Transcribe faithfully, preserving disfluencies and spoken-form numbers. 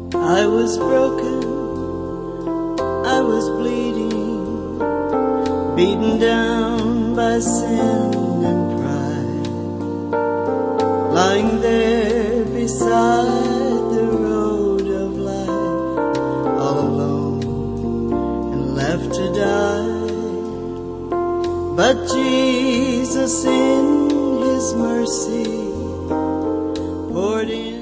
I was broken, I was bleeding, beaten down by sin and pride, lying there beside the road of life, all alone and left to die. But Jesus in His mercy poured in